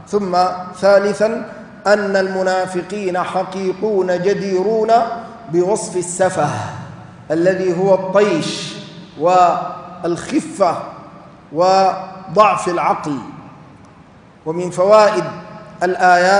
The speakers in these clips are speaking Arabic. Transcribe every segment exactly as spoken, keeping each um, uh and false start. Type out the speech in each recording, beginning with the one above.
ثم ثالثا أن المنافقين حقيقون جديرون بوصف السفه الذي هو الطيش والخفة وضعف العقل. ومن فوائد الآيات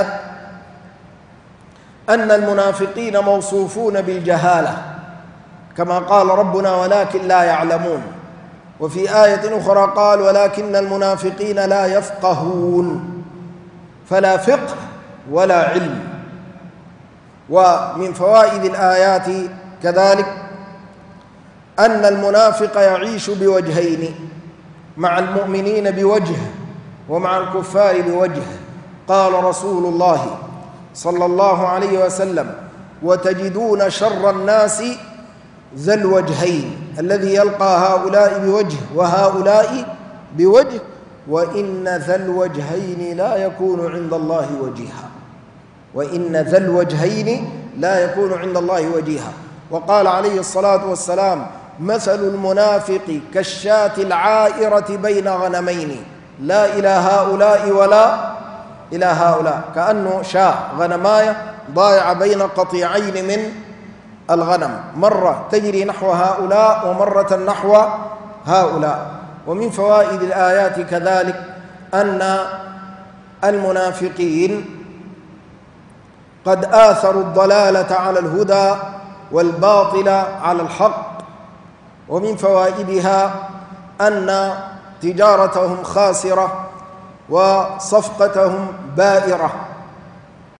أن المنافقين موصوفون بالجهالة كما قال ربنا ولكن لا يعلمون، وفي آية أخرى قال ولكن المنافقين لا يفقهون، فلا فقه ولا علم. ومن فوائد الآيات كذلك أن المنافق يعيش بوجهين، مع المؤمنين بوجه ومع الكفار بوجه. قال رسول الله صلى الله عليه وسلم وتجدون شر الناس ذا الوجهين الذي يلقى هؤلاء بوجه وهؤلاء بوجه، وإن ذا الوجهين لا يكون عند الله وجيها، وإن ذا الوجهين لا يكون عند الله وجيها. وقال عليه الصلاة والسلام مثل المنافق كالشاة العائرة بين غنمين لا إلى هؤلاء ولا إلى هؤلاء، كأنه شاة غنماية ضايعة بين قطيعين من الغنم، مرة تجري نحو هؤلاء ومرة نحو هؤلاء. ومن فوائد الآيات كذلك أن المنافقين قد آثروا الضلالة على الهدى والباطل على الحق. ومن فوائدها أن تجارتهم خاسرة وصفقتهم بائرة،